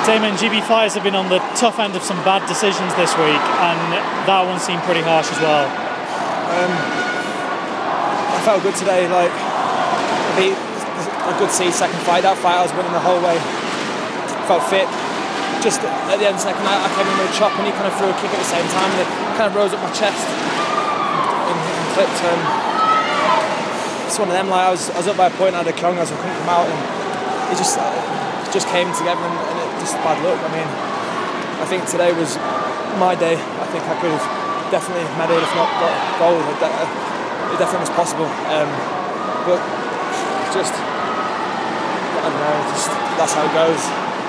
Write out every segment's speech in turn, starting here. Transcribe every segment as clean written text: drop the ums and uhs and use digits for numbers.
Damon, GB fighters have been on the tough end of some bad decisions this week, and that one seemed pretty harsh as well. I felt good today. Like, a good second fight. That fight I was winning the whole way. Felt fit. Just at the end of the second, I came in with a chop, and he kind of threw a kick at the same time, and it kind of rose up my chest and clipped. It's one of them. Like, I was up by a point, I had a Kyong, I couldn't come out, and it just came together, and it just bad luck. I mean, I think today was my day. I think I could have definitely medalled, if not got gold. It definitely was possible. But just, I don't know, that's how it goes.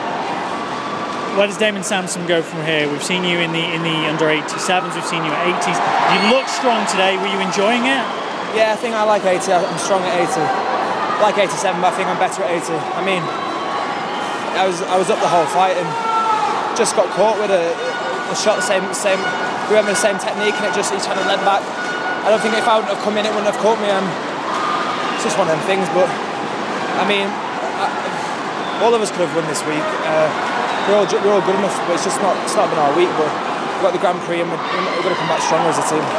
Where does Damon Sampson go from here? We've seen you in the under 87s, we've seen you at 80s. You look strong today. Were you enjoying it? Yeah, I think I like 80. I'm strong at 80. I like 87, but I think I'm better at 80. I mean, I was up the whole fight and just got caught with a shot the same. We went with the same technique, and he kind of led back. I don't think if I wouldn't have come in, it wouldn't have caught me. It's just one of them things. But I mean, all of us could have won this week. We're all good enough, but it's not been our week. But we've got the Grand Prix, and we're going to come back stronger as a team.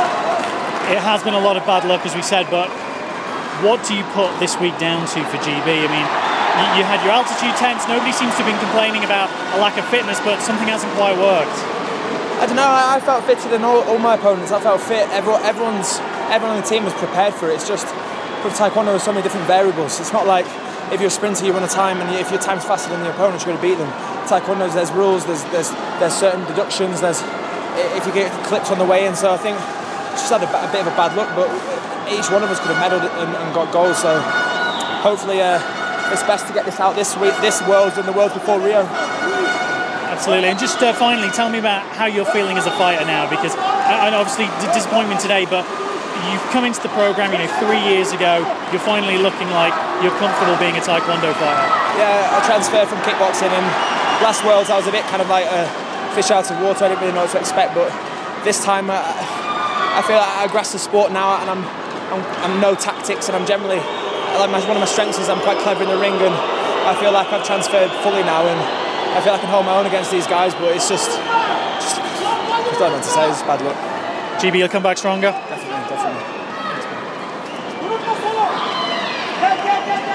It has been a lot of bad luck, as we said, but what do you put this week down to for GB? I mean, you had your altitude tents. Nobody seems to have been complaining about a lack of fitness, but something hasn't quite worked. I don't know. I felt fitter than all my opponents. I felt fit. Everyone on the team was prepared for it. It's just with Taekwondo, there's so many different variables. It's not like if you're a sprinter, you run a time, and if your time's faster than your opponent, you're going to beat them. Taekwondo, there's rules. There's certain deductions. There's if you get clipped on the way in. So I think just had a bit of a bad luck, but each one of us could have medalled and got gold. So hopefully. It's best to get this out this week, this Worlds and the Worlds before Rio. Absolutely. And just finally, tell me about how you're feeling as a fighter now, because and obviously disappointment today, but you've come into the programme, 3 years ago, you're finally looking like you're comfortable being a Taekwondo fighter. Yeah, I transferred from kickboxing, and last Worlds I was a bit kind of like a fish out of water. I didn't really know what to expect, but this time I feel like I grasp the sport now, and I'm no tactics, and I'm generally. One of my strengths is I'm quite clever in the ring, and I feel like I've transferred fully now, and I feel I can hold my own against these guys, but it's just I don't know what to say, it's bad luck. GB, you'll come back stronger? Definitely.